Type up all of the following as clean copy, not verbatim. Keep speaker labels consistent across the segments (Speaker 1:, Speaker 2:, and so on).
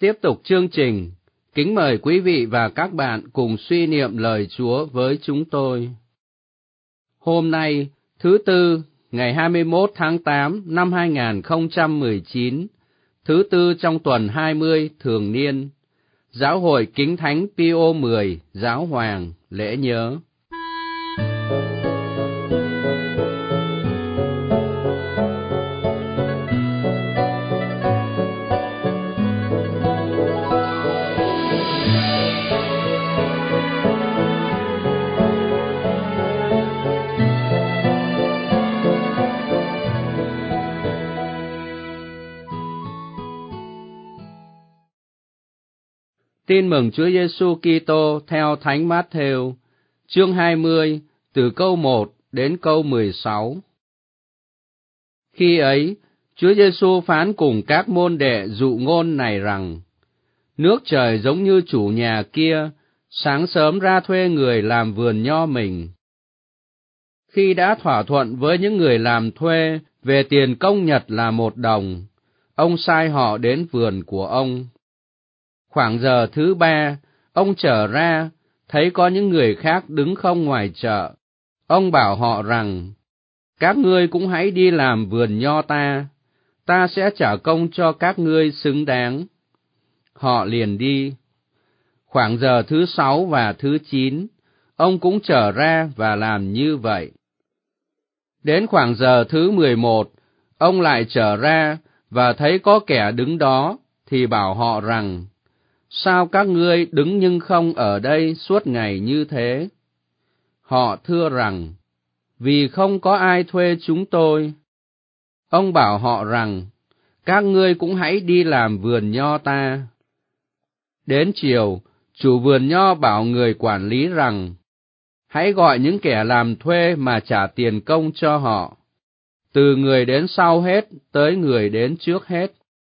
Speaker 1: Tiếp tục chương trình, kính mời quý vị và các bạn cùng suy niệm lời Chúa với chúng tôi. Hôm nay, thứ Tư, ngày 21 tháng 8 năm 2019, thứ Tư trong tuần 20 thường niên, Giáo hội Kính Thánh Pio 10, Giáo Hoàng, lễ nhớ. Tin mừng Chúa Giêsu Kitô theo Thánh Mát-thêu, chương 20, từ câu 1 đến câu 16. Khi ấy, Chúa Giêsu phán cùng các môn đệ dụ ngôn này rằng: Nước trời giống như chủ nhà kia, sáng sớm ra thuê người làm vườn nho mình. Khi đã thỏa thuận với những người làm thuê về tiền công nhật là 1 đồng, ông sai họ đến vườn của ông. Khoảng giờ thứ 3, ông trở ra, thấy có những người khác đứng không ngoài chợ. Ông bảo họ rằng: Các ngươi cũng hãy đi làm vườn nho ta sẽ trả công cho các ngươi xứng đáng. Họ liền đi. Khoảng giờ thứ 6 và thứ 9, ông cũng trở ra và làm như vậy. Đến khoảng giờ thứ 11, ông lại trở ra và thấy có kẻ đứng đó, thì bảo họ rằng: Sao các ngươi đứng nhưng không ở đây suốt ngày như thế? Họ thưa rằng: Vì không có ai thuê chúng tôi. Ông bảo họ rằng: Các ngươi cũng hãy đi làm vườn nho ta. Đến chiều, chủ vườn nho bảo người quản lý rằng: Hãy gọi những kẻ làm thuê mà trả tiền công cho họ, từ người đến sau hết tới người đến trước hết.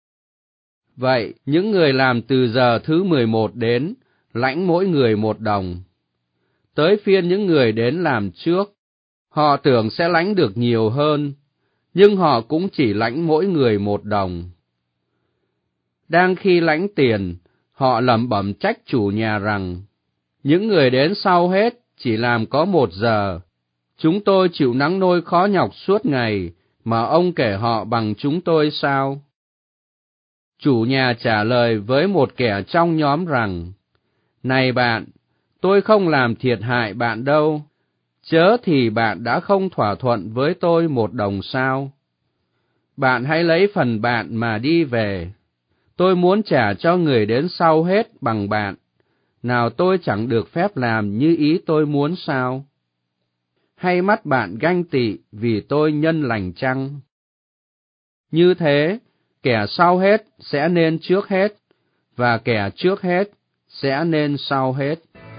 Speaker 1: Vậy, những người làm từ giờ thứ 11 đến, lãnh mỗi người 1 đồng. Tới phiên những người đến làm trước, họ tưởng sẽ lãnh được nhiều hơn, nhưng họ cũng chỉ lãnh mỗi người 1 đồng. Đang khi lãnh tiền, họ lẩm bẩm trách chủ nhà rằng: Những người đến sau hết chỉ làm có 1 giờ, chúng tôi chịu nắng nôi khó nhọc suốt ngày, mà ông kể họ bằng chúng tôi sao? Chủ nhà trả lời với một kẻ trong nhóm rằng: Này bạn, tôi không làm thiệt hại bạn đâu, chớ thì bạn đã không thỏa thuận với tôi 1 đồng sao? Bạn hãy lấy phần bạn mà đi về. Tôi muốn trả cho người đến sau hết bằng bạn. Nào tôi chẳng được phép làm như ý tôi muốn sao? Hay mắt bạn ganh tị vì tôi nhân lành chăng? Như thế, kẻ sau hết sẽ nên trước hết, và kẻ trước hết sẽ nên sau hết.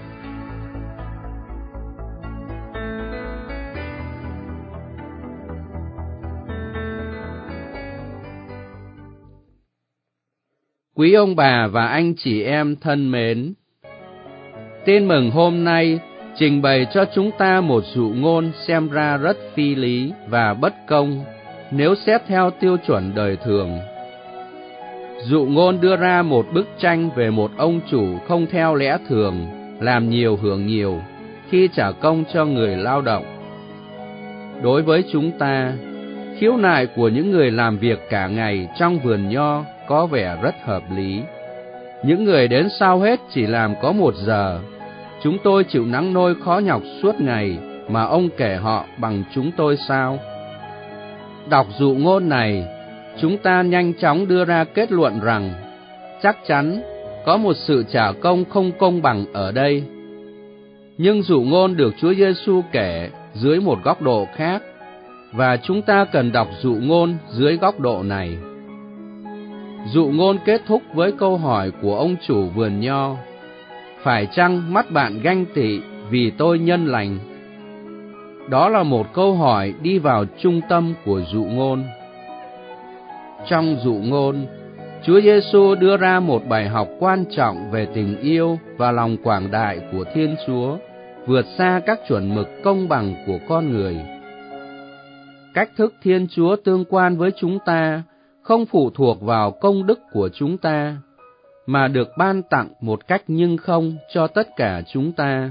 Speaker 1: Quý ông bà và anh chị em thân mến, tin mừng hôm nay trình bày cho chúng ta một dụ ngôn xem ra rất phi lý và bất công nếu xét theo tiêu chuẩn đời thường. Dụ ngôn đưa ra một bức tranh về một ông chủ không theo lẽ thường, làm nhiều hưởng nhiều khi trả công cho người lao động. Đối với chúng ta, khiếu nại của những người làm việc cả ngày trong vườn nho có vẻ rất hợp lý. Những người đến sau hết chỉ làm có 1 giờ, chúng tôi chịu nắng nôi khó nhọc suốt ngày, mà ông kể họ bằng chúng tôi sao? Đọc dụ ngôn này, chúng ta nhanh chóng đưa ra kết luận rằng chắc chắn có một sự trả công không công bằng ở đây. Nhưng dụ ngôn được Chúa Giêsu kể dưới một góc độ khác, và chúng ta cần đọc dụ ngôn dưới góc độ này. Dụ ngôn kết thúc với câu hỏi của ông chủ vườn nho: Phải chăng mắt bạn ganh tị vì tôi nhân lành? Đó là một câu hỏi đi vào trung tâm của dụ ngôn. Trong dụ ngôn, Chúa Giêsu đưa ra một bài học quan trọng về tình yêu và lòng quảng đại của Thiên Chúa, vượt xa các chuẩn mực công bằng của con người. Cách thức Thiên Chúa tương quan với chúng ta không phụ thuộc vào công đức của chúng ta, mà được ban tặng một cách nhưng không cho tất cả chúng ta.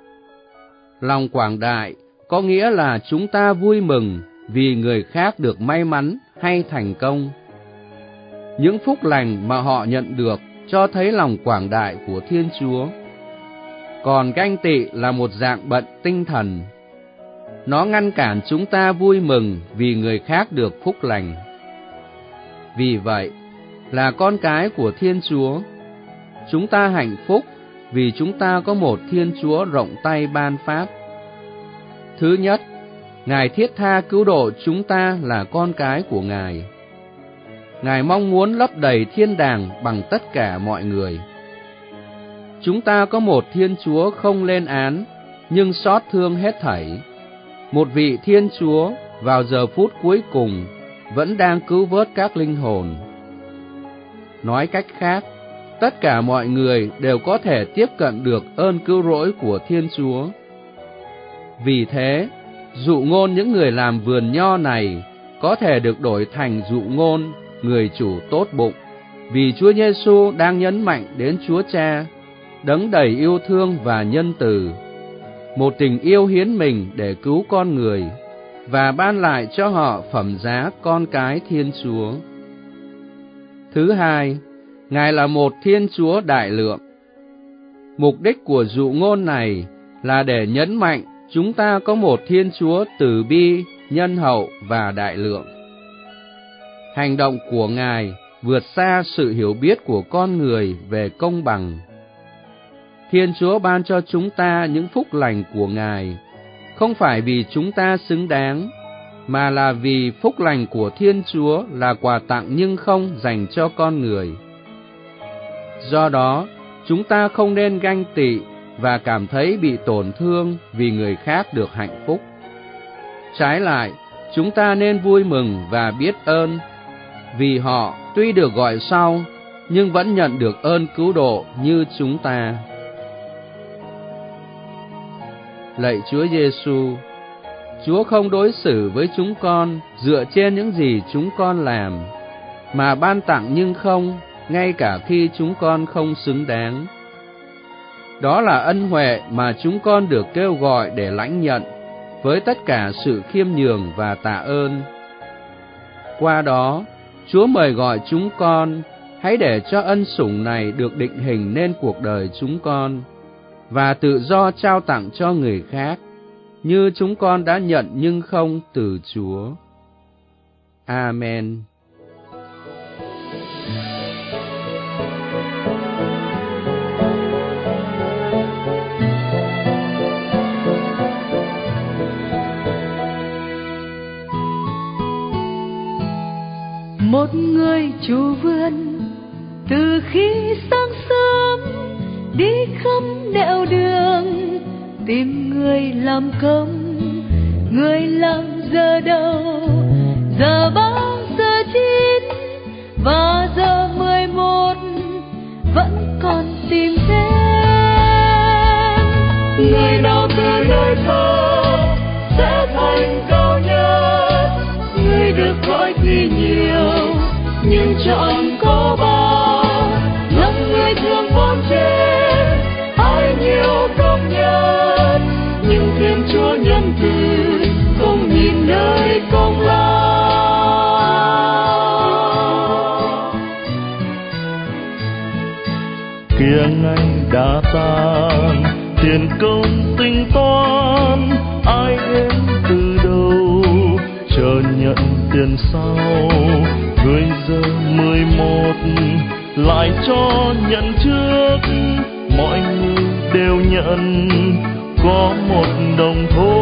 Speaker 1: Lòng quảng đại có nghĩa là chúng ta vui mừng vì người khác được may mắn hay thành công. Những phúc lành mà họ nhận được cho thấy lòng quảng đại của Thiên Chúa. Còn ganh tị là một dạng bệnh tinh thần. Nó ngăn cản chúng ta vui mừng vì người khác được phúc lành. Vì vậy, là con cái của Thiên Chúa, chúng ta hạnh phúc vì chúng ta có một Thiên Chúa rộng tay ban pháp. Thứ nhất, Ngài thiết tha cứu độ chúng ta là con cái của Ngài. Ngài mong muốn lấp đầy thiên đàng bằng tất cả mọi người. Chúng ta có một Thiên Chúa không lên án, nhưng xót thương hết thảy. Một vị Thiên Chúa vào giờ phút cuối cùng vẫn đang cứu vớt các linh hồn. Nói cách khác, tất cả mọi người đều có thể tiếp cận được ơn cứu rỗi của Thiên Chúa. Vì thế, dụ ngôn những người làm vườn nho này có thể được đổi thành dụ ngôn người chủ tốt bụng, vì Chúa Giêsu đang nhấn mạnh đến Chúa Cha, đấng đầy yêu thương và nhân từ, một tình yêu hiến mình để cứu con người và ban lại cho họ phẩm giá con cái Thiên Chúa. Thứ hai, Ngài là một Thiên Chúa đại lượng. Mục đích của dụ ngôn này là để nhấn mạnh chúng ta có một Thiên Chúa từ bi, nhân hậu và đại lượng. Hành động của Ngài vượt xa sự hiểu biết của con người về công bằng. Thiên Chúa ban cho chúng ta những phúc lành của Ngài, không phải vì chúng ta xứng đáng, mà là vì phúc lành của Thiên Chúa là quà tặng nhưng không dành cho con người. Do đó, chúng ta không nên ganh tị và cảm thấy bị tổn thương vì người khác được hạnh phúc. Trái lại, chúng ta nên vui mừng và biết ơn, vì họ tuy được gọi sau, nhưng vẫn nhận được ơn cứu độ như chúng ta. Lạy Chúa Giêsu, Chúa không đối xử với chúng con dựa trên những gì chúng con làm, mà ban tặng nhưng không, ngay cả khi chúng con không xứng đáng. Đó là ân huệ mà chúng con được kêu gọi để lãnh nhận, với tất cả sự khiêm nhường và tạ ơn. Qua đó, Chúa mời gọi chúng con, hãy để cho ân sủng này được định hình nên cuộc đời chúng con, và tự do trao tặng cho người khác, như chúng con đã nhận nhưng không từ Chúa. Amen.
Speaker 2: Một người chủ vườn từ khi sáng sớm đi khắp nẻo đường tìm người làm công. Người làm giờ đầu, giờ 3, giờ 9 và giờ 11 vẫn còn tìm thêm. Người nào từ nơi thơ sẽ thành cao nhất, người được gọi thì nhiều nhưng chọn có bao. Lòng người thương vốn chết, ai nhiều công nhân, nhưng Thiên Chúa nhân từ không nhìn nơi công lao.
Speaker 3: Kiêng anh đã tan, tiền công tính toán, ai đến từ đâu chờ nhận tiền sau. Người giờ 11 lại cho nhận trước, mọi người đều nhận có một đồng thôi.